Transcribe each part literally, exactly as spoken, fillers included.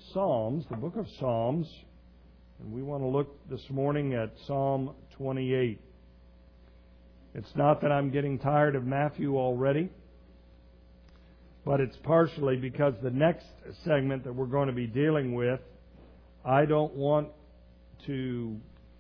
Psalms, the book of Psalms, and we want to look this morning at Psalm twenty-eight. It's not that I'm getting tired of Matthew already, but it's partially because the next segment that we're going to be dealing with, I don't want to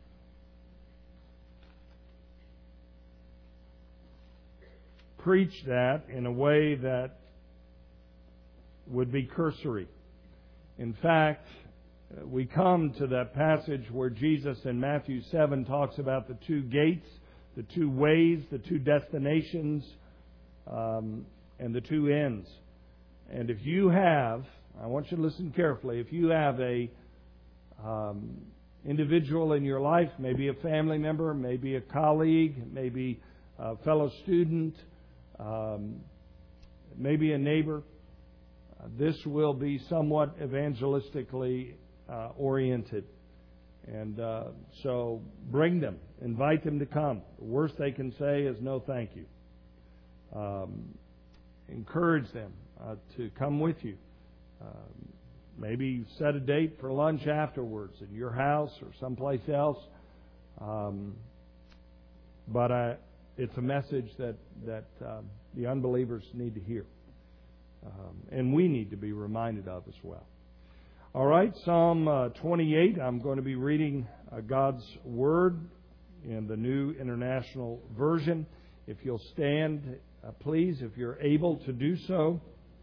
preach that in a way that would be cursory. In fact, we come to that passage where Jesus in Matthew seven talks about the two gates, the two ways, the two destinations, um, and the two ends. And if you have, I want you to listen carefully, if you have a um, individual in your life, maybe a family member, maybe a colleague, maybe a fellow student, um, maybe a neighbor, uh, this will be somewhat evangelistically uh, oriented. And uh, so bring them, invite them to come. The worst they can say is no thank you. Um, encourage them uh, to come with you. Um, maybe set a date for lunch afterwards in your house or someplace else. Um, but I, it's a message that, that um, the unbelievers need to hear. Um, and we need to be reminded of as well. All right, Psalm uh, twenty-eight, I'm going to be reading uh, God's Word in the New International Version. If you'll stand, uh, please, if you're able to do so.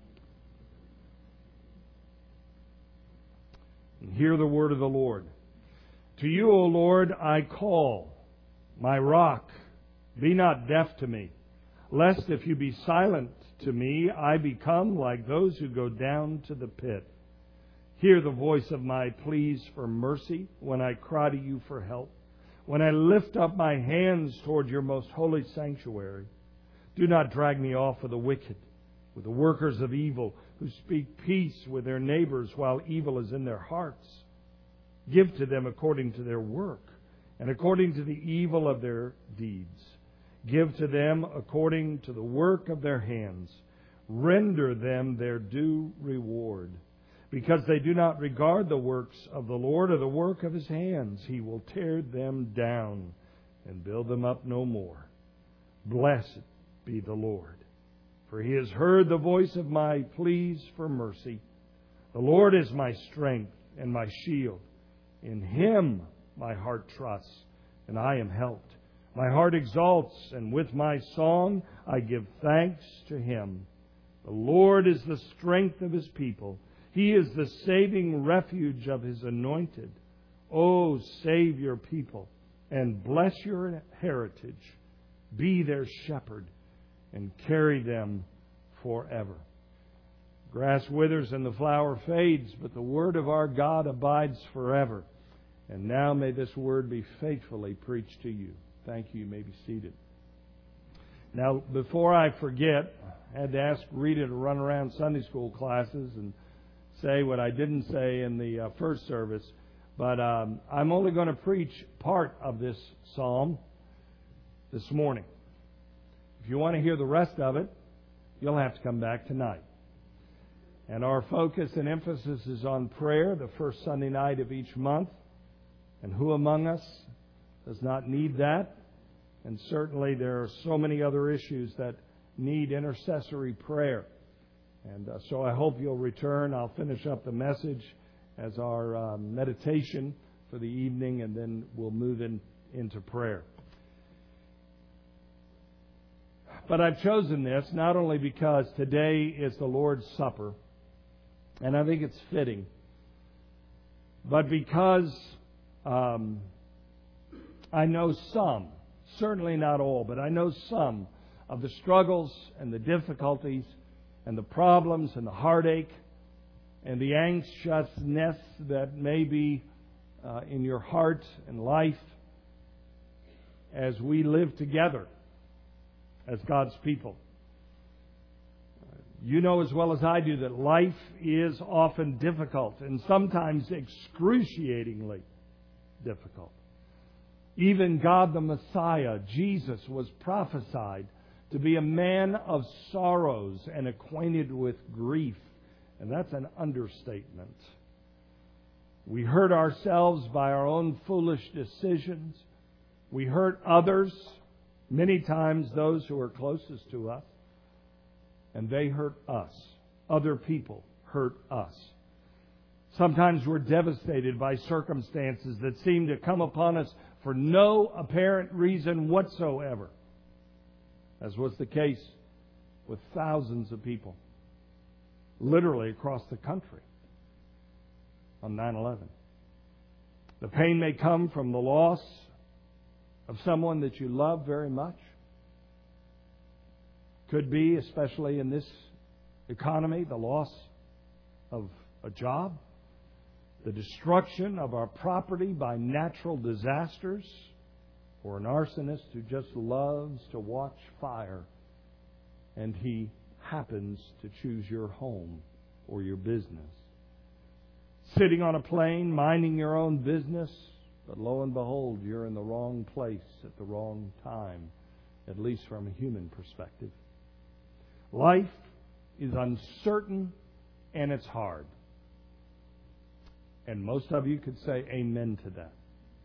And hear the word of the Lord. To you, O Lord, I call, my rock, be not deaf to me, lest if you be silent to me, I become like those who go down to the pit. Hear the voice of my pleas for mercy when I cry to you for help, when I lift up my hands toward your most holy sanctuary. Do not drag me off with the wicked, with the workers of evil, who speak peace with their neighbors while evil is in their hearts. Give to them according to their work, and according to the evil of their deeds. Give to them according to the work of their hands. Render them their due reward. Because they do not regard the works of the Lord or the work of His hands, He will tear them down and build them up no more. Blessed be the Lord, for He has heard the voice of my pleas for mercy. The Lord is my strength and my shield. In Him my heart trusts, and I am helped. My heart exalts, and with my song I give thanks to Him. The Lord is the strength of His people. He is the saving refuge of His anointed. Oh, save your people and bless your heritage. Be their shepherd and carry them forever. Grass withers and the flower fades, but the word of our God abides forever. And now may this word be faithfully preached to you. Thank you. You may be seated. Now, before I forget, I had to ask Rita to run around Sunday school classes and say what I didn't say in the uh, first service. But um, I'm only going to preach part of this psalm this morning. If you want to hear the rest of it, you'll have to come back tonight. And our focus and emphasis is on prayer, the first Sunday night of each month. And who among us does not need that? And certainly there are so many other issues that need intercessory prayer. And uh, so I hope you'll return. I'll finish up the message as our uh, meditation for the evening, and then we'll move in, into prayer. But I've chosen this not only because today is the Lord's Supper, and I think it's fitting, but because um, I know some, certainly not all, but I know some of the struggles and the difficulties and the problems and the heartache and the anxiousness that may be uh, in your heart and life as we live together as God's people. You know as well as I do that life is often difficult and sometimes excruciatingly difficult. Even God the Messiah, Jesus, was prophesied to be a man of sorrows and acquainted with grief. And that's an understatement. We hurt ourselves by our own foolish decisions. We hurt others, many times those who are closest to us, and they hurt us. Other people hurt us. Sometimes we're devastated by circumstances that seem to come upon us for no apparent reason whatsoever, as was the case with thousands of people, literally across the country, on nine eleven. The pain may come from the loss of someone that you love very much. Could be, especially in this economy, the loss of a job, the destruction of our property by natural disasters, or an arsonist who just loves to watch fire and he happens to choose your home or your business. Sitting on a plane, minding your own business, but lo and behold, you're in the wrong place at the wrong time, at least from a human perspective. Life is uncertain and it's hard. And most of you could say amen to that.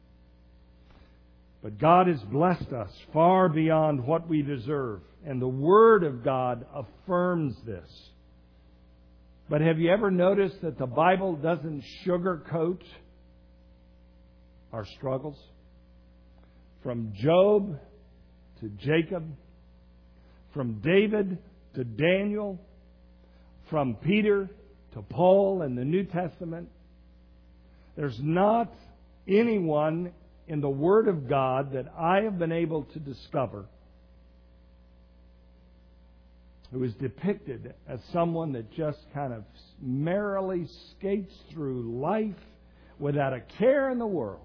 But God has blessed us far beyond what we deserve. And the Word of God affirms this. But have you ever noticed that the Bible doesn't sugarcoat our struggles? From Job to Jacob, from David to Daniel, from Peter to Paul in the New Testament, there's not anyone in the Word of God that I have been able to discover who is depicted as someone that just kind of merrily skates through life without a care in the world.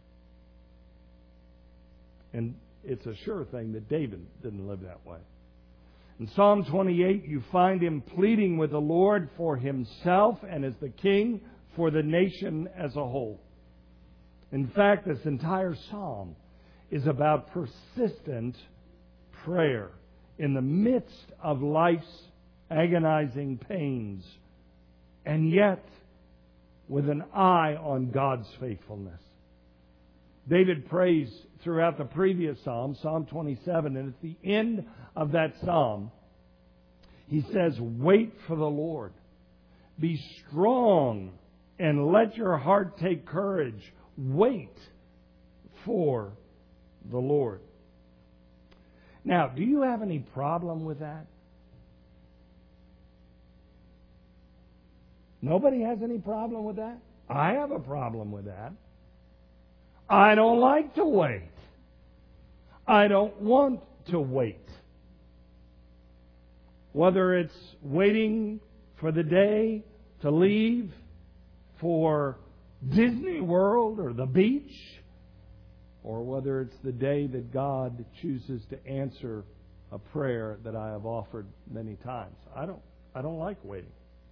And it's a sure thing that David didn't live that way. In Psalm twenty-eight, you find him pleading with the Lord for himself and as the king for the nation as a whole. In fact, this entire psalm is about persistent prayer in the midst of life's agonizing pains, and yet with an eye on God's faithfulness. David prays throughout the previous psalm, Psalm twenty-seven, and at the end of that psalm, he says, "Wait for the Lord. Be strong and let your heart take courage. Wait for the Lord." Now, do you have any problem with that? Nobody has any problem with that? I have a problem with that. I don't like to wait. I don't want to wait. Whether it's waiting for the day to leave for Disney World or the beach, or whether it's the day that God chooses to answer a prayer that I have offered many times. I don't I don't like waiting.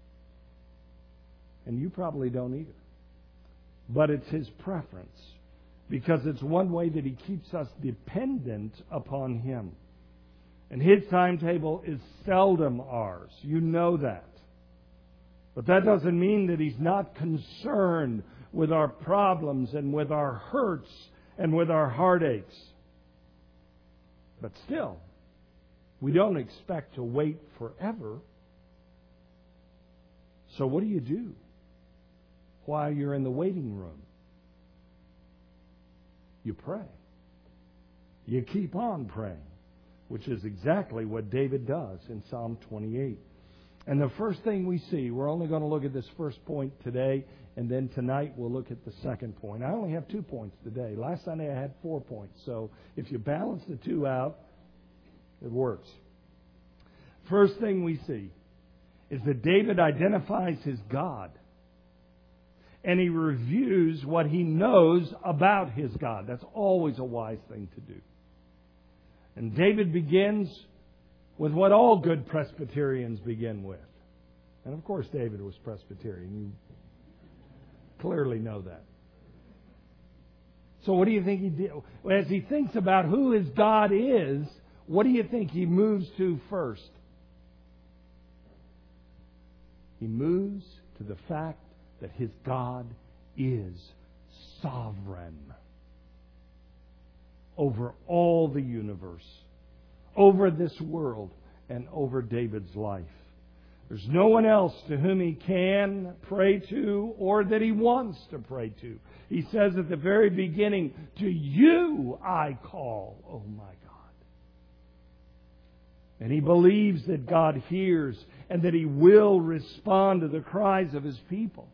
And you probably don't either. But it's His preference, because it's one way that He keeps us dependent upon Him. And His timetable is seldom ours. You know that. But that doesn't mean that He's not concerned with our problems and with our hurts and with our heartaches. But still, we don't expect to wait forever. So what do you do while you're in the waiting room? You pray. You keep on praying, which is exactly what David does in Psalm twenty-eight. And the first thing we see, we're only going to look at this first point today, and then tonight we'll look at the second point. I only have two points today. Last Sunday I had four points. So if you balance the two out, it works. First thing we see is that David identifies his God. And he reviews what he knows about his God. That's always a wise thing to do. And David begins with what all good Presbyterians begin with. And of course David was Presbyterian. You clearly know that. So what do you think he did? As he thinks about who his God is, what do you think he moves to first? He moves to the fact that his God is sovereign over all the universe, over this world, and over David's life. There's no one else to whom he can pray to or that he wants to pray to. He says at the very beginning, to you I call, oh my God. And he believes that God hears and that He will respond to the cries of His people.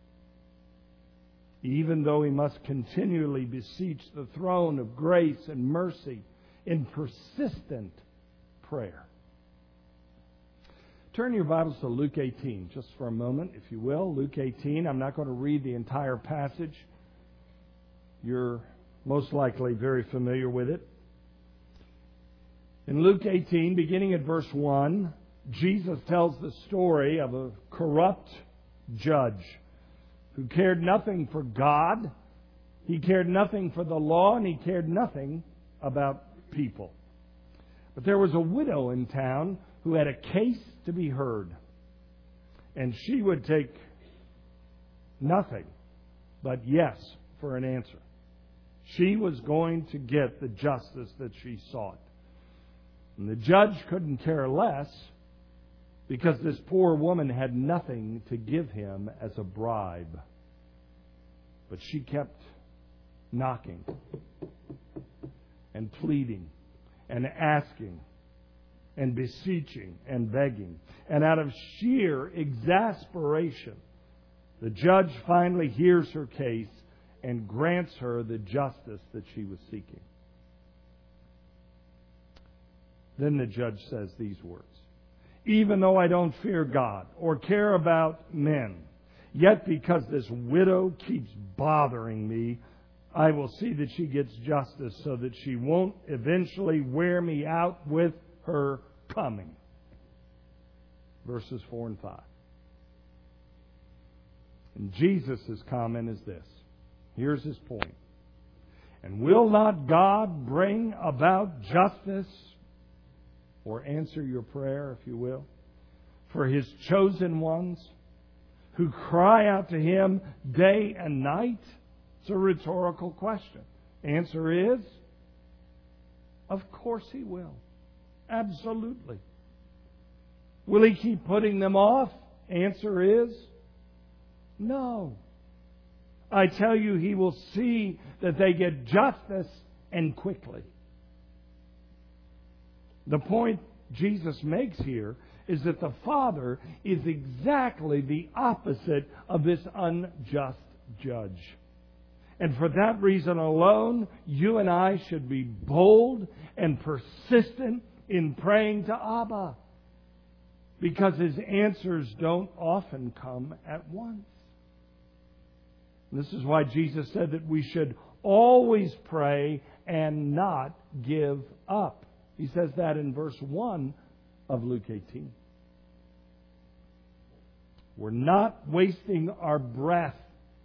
Even though he must continually beseech the throne of grace and mercy in persistent prayer. Turn your Bibles to Luke eighteen, just for a moment, if you will. Luke eighteen. I'm not going to read the entire passage. You're most likely very familiar with it. In Luke eighteen, beginning at verse one, Jesus tells the story of a corrupt judge who cared nothing for God, he cared nothing for the law, and he cared nothing about people. But there was a widow in town who had a case to be heard. And she would take nothing but yes for an answer. She was going to get the justice that she sought. And the judge couldn't care less because this poor woman had nothing to give him as a bribe. But she kept knocking and pleading and asking and beseeching and begging. And out of sheer exasperation, the judge finally hears her case and grants her the justice that she was seeking. Then the judge says these words, even though I don't fear God or care about men, yet because this widow keeps bothering me, I will see that she gets justice so that she won't eventually wear me out with her coming. Verses four and five. And Jesus' comment is this. Here's his point. And will not God bring about justice, or answer your prayer, if you will, for His chosen ones who cry out to Him day and night? It's a rhetorical question. Answer is, of course He will. Absolutely. Will He keep putting them off? Answer is, no. I tell you, He will see that they get justice, and quickly. The point Jesus makes here is that the Father is exactly the opposite of this unjust judge. And for that reason alone, you and I should be bold and persistent in praying to Abba, because His answers don't often come at once. And this is why Jesus said that we should always pray and not give up. He says that in verse one of Luke eighteen. We're not wasting our breath.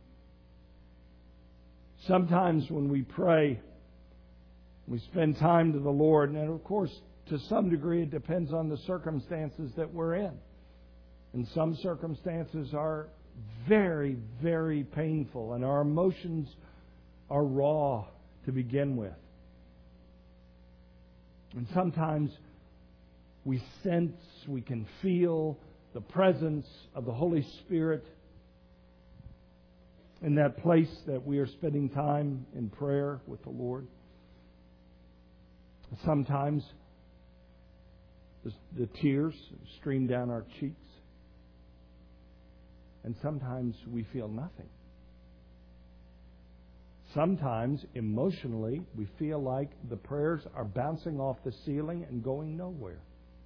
Sometimes when we pray, we spend time to the Lord, and of course, to some degree, it depends on the circumstances that we're in. And some circumstances are very, very painful, and our emotions are raw to begin with. And sometimes we sense, we can feel the presence of the Holy Spirit in that place that we are spending time in prayer with the Lord. Sometimes the tears stream down our cheeks. And sometimes we feel nothing. Sometimes, emotionally, we feel like the prayers are bouncing off the ceiling and going nowhere.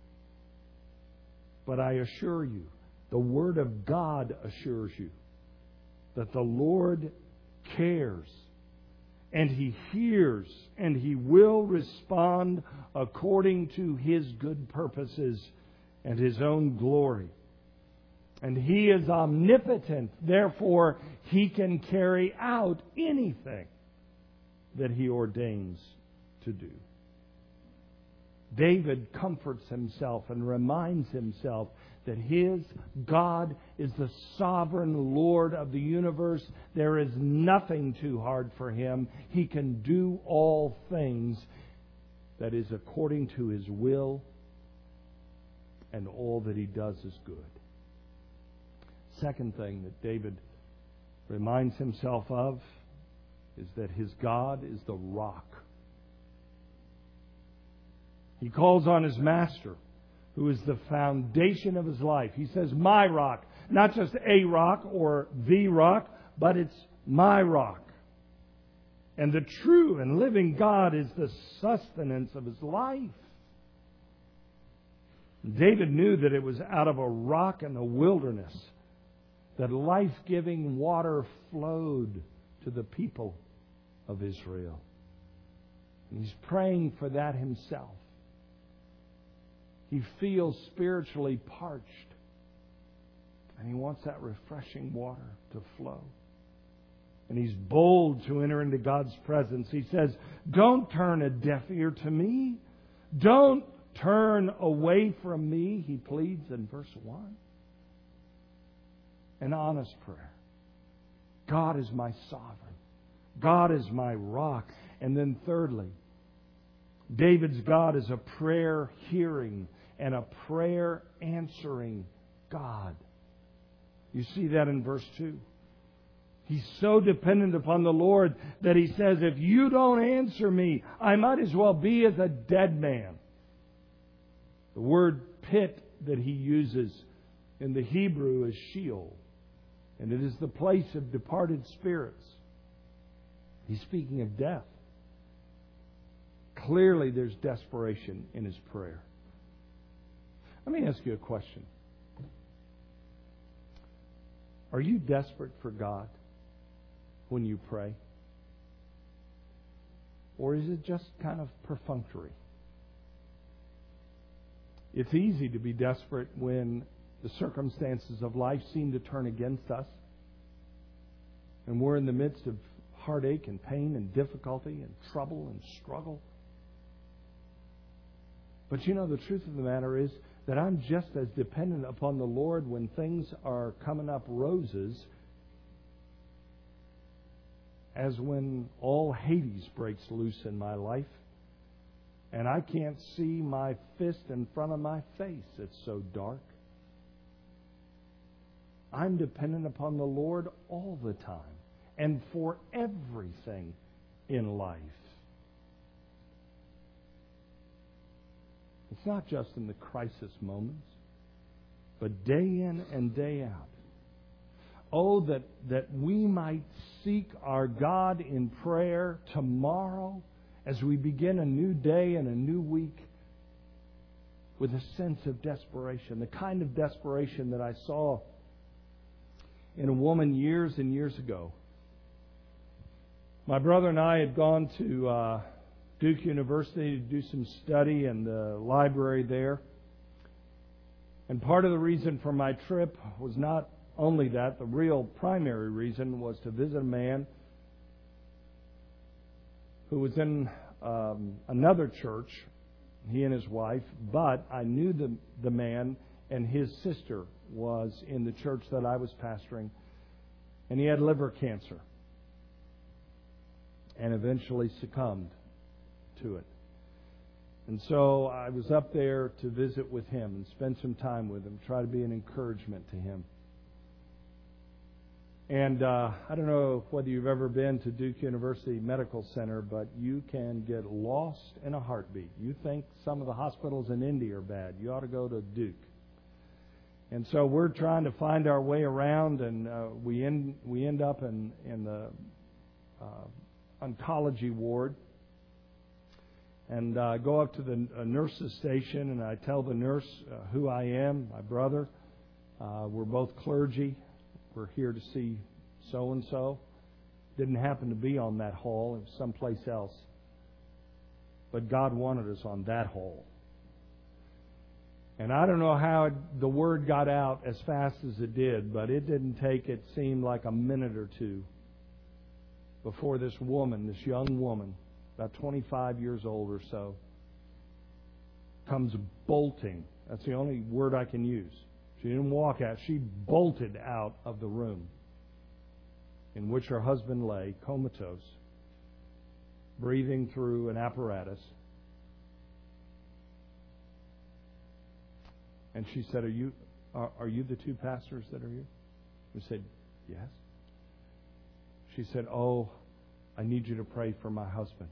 But I assure you, the Word of God assures you that the Lord cares, and He hears, and He will respond according to His good purposes and His own glory. And He is omnipotent. Therefore, He can carry out anything that He ordains to do. David comforts himself and reminds himself that His God is the sovereign Lord of the universe. There is nothing too hard for Him. He can do all things. That is according to His will, and all that He does is good. Second thing that David reminds himself of is that his God is the rock. He calls on his Master, who is the foundation of his life. He says, my rock. Not just a rock or the rock, but it's my rock. And the true and living God is the sustenance of his life. David knew that it was out of a rock in the wilderness that life-giving water flowed to the people of Israel. And he's praying for that himself. He feels spiritually parched. And he wants that refreshing water to flow. And he's bold to enter into God's presence. He says, don't turn a deaf ear to me. Don't turn away from me, he pleads in verse one. An honest prayer. God is my sovereign. God is my rock. And then thirdly, David's God is a prayer hearing and a prayer answering God. You see that in verse two. He's so dependent upon the Lord that he says, if you don't answer me, I might as well be as a dead man. The word pit that he uses in the Hebrew is Sheol. And it is the place of departed spirits. He's speaking of death. Clearly there's desperation in his prayer. Let me ask you a question. Are you desperate for God when you pray? Or is it just kind of perfunctory? It's easy to be desperate when the circumstances of life seem to turn against us. And we're in the midst of heartache and pain and difficulty and trouble and struggle. But you know, the truth of the matter is that I'm just as dependent upon the Lord when things are coming up roses as when all Hades breaks loose in my life and I can't see my fist in front of my face. It's so dark. I'm dependent upon the Lord all the time and for everything in life. It's not just in the crisis moments, but day in and day out. Oh, that, that we might seek our God in prayer tomorrow as we begin a new day and a new week with a sense of desperation, the kind of desperation that I saw in a woman years and years ago. My brother and I had gone to uh, Duke University to do some study in the library there. And part of the reason for my trip was not only that. The real primary reason was to visit a man who was in um, another church, he and his wife, but I knew the, the man, and his sister was in the church that I was pastoring, and he had liver cancer and eventually succumbed to it. And so I was up there to visit with him and spend some time with him, try to be an encouragement to him. And uh, I don't know whether you've ever been to Duke University Medical Center, but you can get lost in a heartbeat. You think some of the hospitals in India are bad. You ought to go to Duke. And so we're trying to find our way around, and uh, we end we end up in in the uh, oncology ward. And I uh, go up to the uh, nurse's station, and I tell the nurse uh, who I am, my brother. Uh, we're both clergy. We're here to see so-and-so. Didn't happen to be on that hall. It was someplace else. But God wanted us on that hall. And I don't know how it, the word got out as fast as it did, but it didn't take, it seemed like a minute or two before this woman, this young woman, about twenty-five years old or so, comes bolting. That's the only word I can use. She didn't walk out. She bolted out of the room in which her husband lay, comatose, breathing through an apparatus. And she said, are you are, are you the two pastors that are here? We said, yes. She said, oh, I need you to pray for my husband.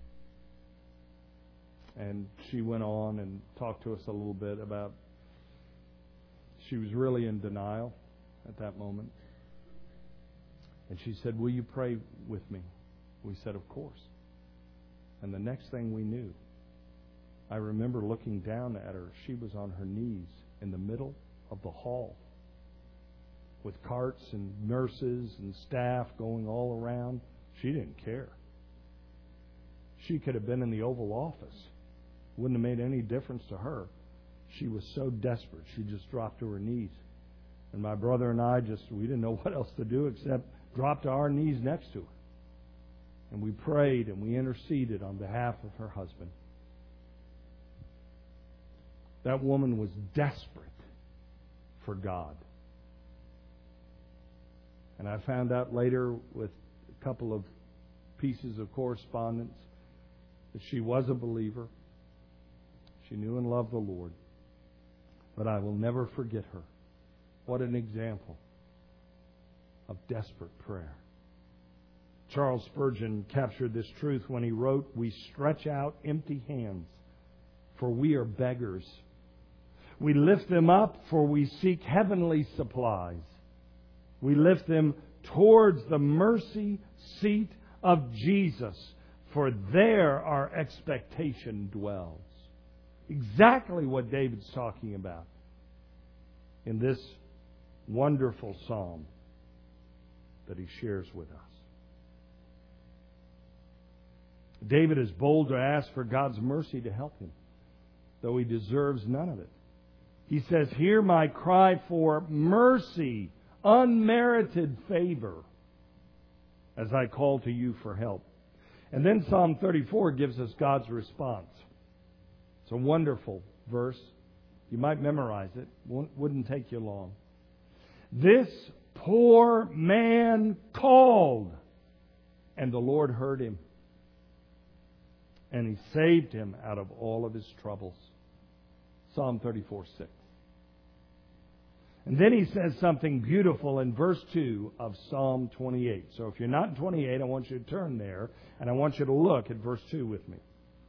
And she went on and talked to us a little bit about, she was really in denial at that moment. And she said, will you pray with me? We said, of course. And the next thing we knew, I remember looking down at her. She was on her knees in the middle of the hall with carts and nurses and staff going all around. She didn't care. She could have been in the Oval Office. Wouldn't have made any difference to her. She was so desperate, she just dropped to her knees. And my brother and I just, we didn't know what else to do except drop to our knees next to her. And we prayed and we interceded on behalf of her husband. That woman was desperate for God. And I found out later with a couple of pieces of correspondence that she was a believer. She knew and loved the Lord. But I will never forget her. What an example of desperate prayer. Charles Spurgeon captured this truth when he wrote, we stretch out empty hands, for we are beggars. We lift them up, for we seek heavenly supplies. We lift them towards the mercy seat of Jesus, for there our expectation dwells. Exactly what David's talking about in this wonderful psalm that he shares with us. David is bold to ask for God's mercy to help him, though he deserves none of it. He says, hear my cry for mercy, unmerited favor, as I call to you for help. And then Psalm thirty-four gives us God's response. It's a wonderful verse. You might memorize it. Wouldn't take you long. This poor man called, and the Lord heard him. And He saved him out of all of his troubles. Psalm thirty-four six. And then he says something beautiful in verse two of Psalm twenty-eight. So if you're not in twenty-eight, I want you to turn there, and I want you to look at verse two with me.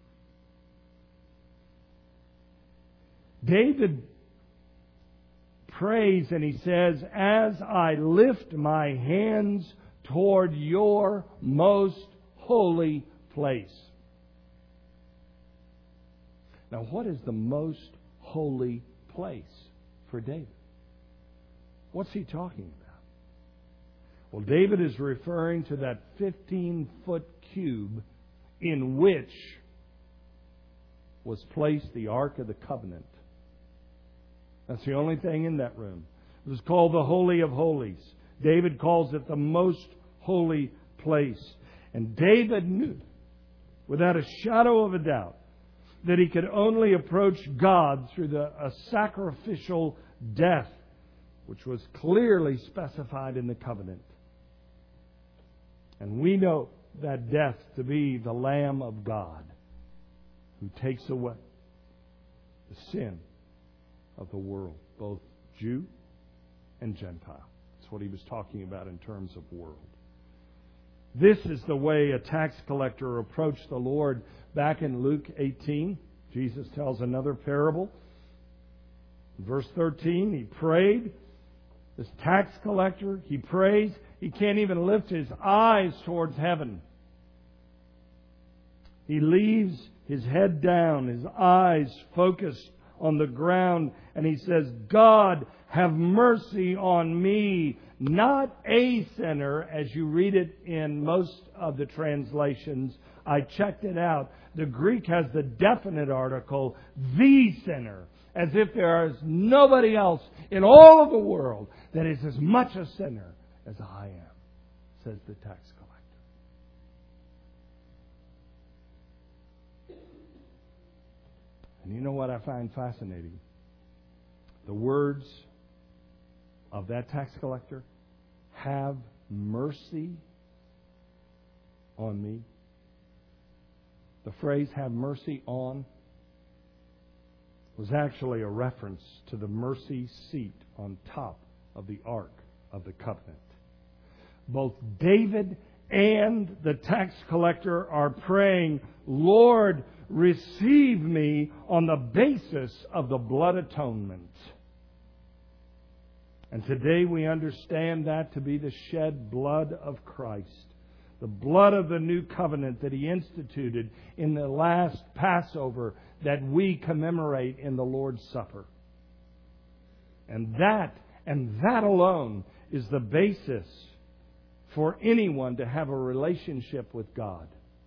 David prays and he says, as I lift my hands toward your most holy place. Now, what is the most holy place for David? What's he talking about? Well, David is referring to that fifteen-foot cube in which was placed the Ark of the Covenant. That's the only thing in that room. It was called the Holy of Holies. David calls it the most holy place. And David knew, without a shadow of a doubt, that he could only approach God through the, a sacrificial death, which was clearly specified in the covenant. And we know that death to be the Lamb of God who takes away the sin of the world, both Jew and Gentile. That's what he was talking about in terms of world. This is the way a tax collector approached the Lord. Back in Luke eighteen, Jesus tells another parable. In verse thirteen, he prayed. This tax collector, he prays. He can't even lift his eyes towards heaven. He leaves his head down, his eyes focused on the ground, and he says, God, have mercy on me, not a sinner, as you read it in most of the translations. I checked it out. The Greek has the definite article, the sinner, as if there is nobody else in all of the world that is as much a sinner as I am, says the tax collector. And you know what I find fascinating? The words of that tax collector, have mercy on me. The phrase, have mercy on, was actually a reference to the mercy seat on top of the Ark of the Covenant. Both David and the tax collector are praying, Lord, receive me on the basis of the blood atonement. And today we understand that to be the shed blood of Christ, the blood of the new covenant that He instituted in the last Passover that we commemorate in the Lord's Supper. And that, and that alone, is the basis for anyone to have a relationship with God.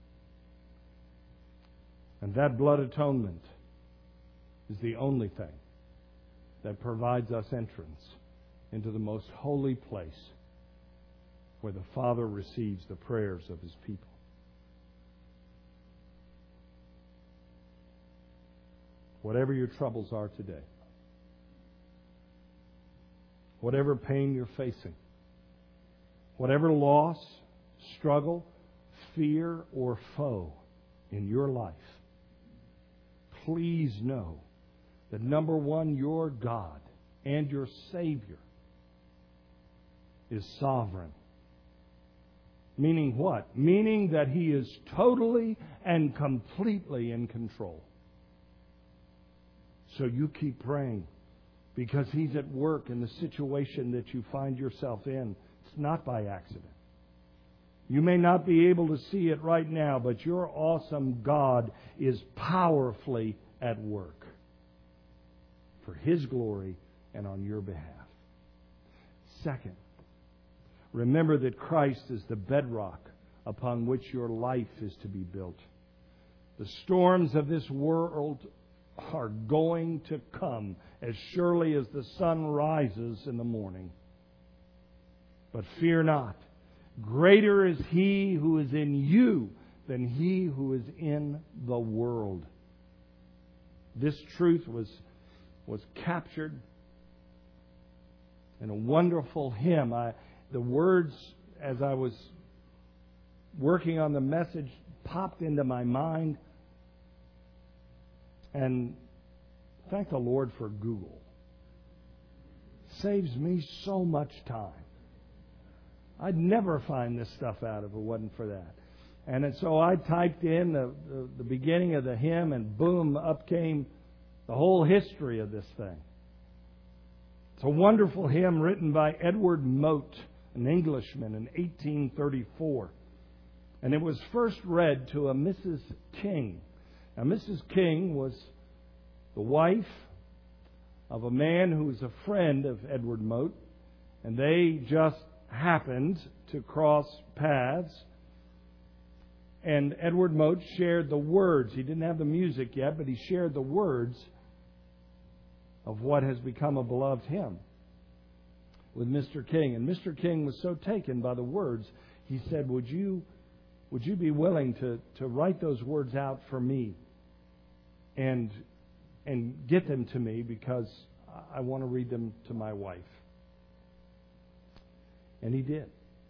And that blood atonement is the only thing that provides us entrance into the most holy place where the Father receives the prayers of His people. Whatever your troubles are today, whatever pain you're facing, whatever loss, struggle, fear, or foe in your life, please know that, number one, your God and your Savior is sovereign. Meaning what? Meaning that He is totally and completely in control. So you keep praying, because He's at work in the situation that you find yourself in. It's not by accident. You may not be able to see it right now, but your awesome God is powerfully at work for His glory and on your behalf. Second, remember that Christ is the bedrock upon which your life is to be built. The storms of this world are going to come as surely as the sun rises in the morning. But fear not. Greater is He who is in you than he who is in the world. This truth was, was captured in a wonderful hymn. I, the words, as I was working on the message, popped into my mind. And thank the Lord for Google. Saves me so much time. I'd never find this stuff out if it wasn't for that. And so I typed in the, the, the beginning of the hymn, and boom, up came the whole history of this thing. It's a wonderful hymn written by Edward Mote, an Englishman, in eighteen thirty-four. And it was first read to a Missus King. Now, Missus King was the wife of a man who was a friend of Edward Mote, and they just happened to cross paths. And Edward Mote shared the words. He didn't have the music yet, but he shared the words of what has become a beloved hymn with Mister King. And Mister King was so taken by the words, he said, Would you would you be willing to, to write those words out for me and and get them to me, because I want to read them to my wife? And he did.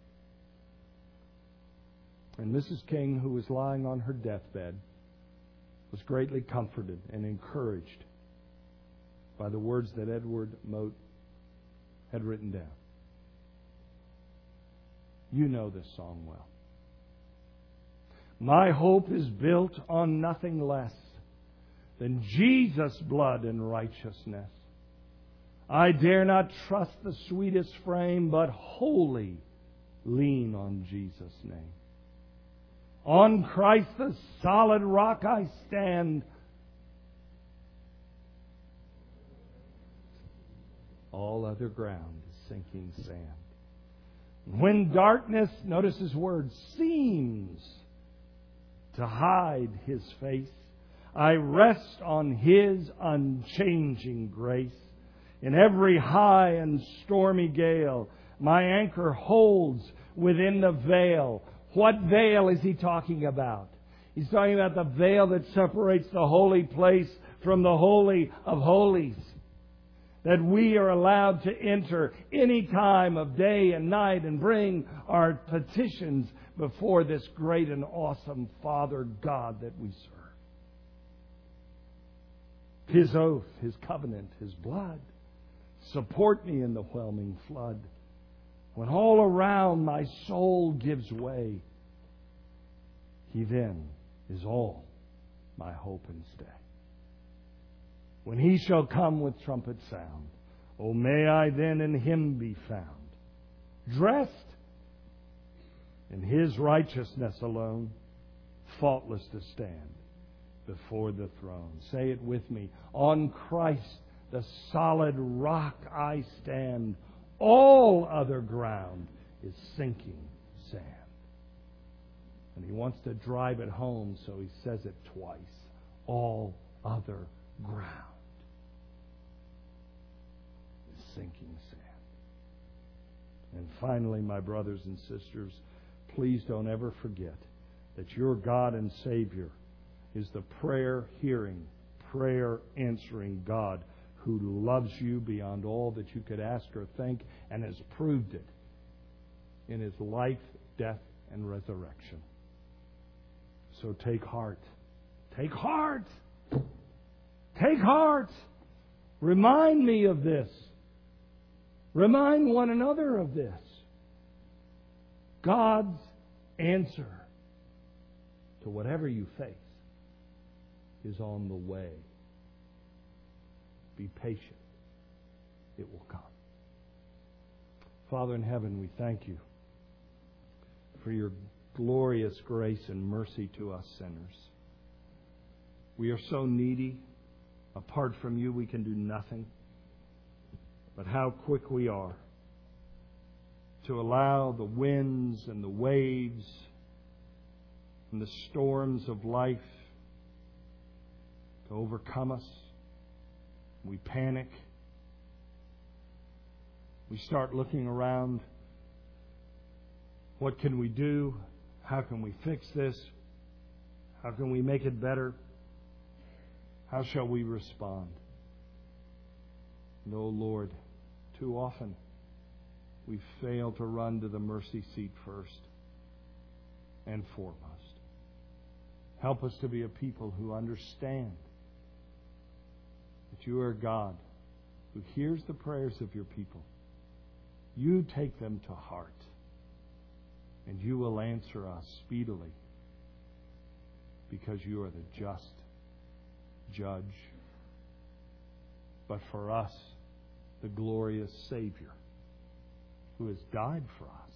And Missus King, who was lying on her deathbed, was greatly comforted and encouraged by the words that Edward Mote had written down. You know this song well. My hope is built on nothing less than Jesus' blood and righteousness. I dare not trust the sweetest frame, but wholly lean on Jesus' name. On Christ the solid rock I stand. All other ground is sinking sand. When darkness, notice his words, seems to hide His face, I rest on His unchanging grace. In every high and stormy gale, my anchor holds within the veil. What veil is he talking about? He's talking about the veil that separates the holy place from the holy of holies. that we are allowed to enter any time of day and night and bring our petitions before this great and awesome Father God that we serve. His oath, His covenant, His blood support me in the whelming flood. When all around my soul gives way, He then is all my hope and stay. When He shall come with trumpet sound, oh, may I then in Him be found, dressed in His righteousness alone, faultless to stand before the throne. Say it with me. On Christ, the solid rock, I stand. All other ground is sinking sand. And He wants to drive it home, so He says it twice. All other ground is sinking sand. And finally, my brothers and sisters, please don't ever forget that your God and Savior is the prayer-hearing, prayer-answering God who loves you beyond all that you could ask or think and has proved it in His life, death, and resurrection. So take heart. Take heart! Take heart! Remind me of this. Remind one another of this. God's answer to whatever you face is on the way. Be patient. It will come. Father in heaven, we thank You for Your glorious grace and mercy to us sinners. We are so needy. Apart from You, we can do nothing. But how quick we are to allow the winds and the waves and the storms of life to overcome us. We panic. We start looking around. What can we do? How can we fix this? How can we make it better? How shall we respond? And, oh Lord, too often we fail to run to the mercy seat first and foremost. Help us to be a people who understand that You are God who hears the prayers of Your people. You take them to heart, and You will answer us speedily because You are the just judge. But for us, the glorious Savior who has died for us.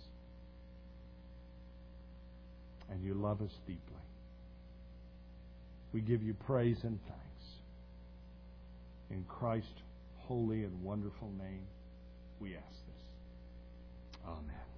And You love us deeply. We give You praise and thanks. In Christ's holy and wonderful name, we ask this. Amen.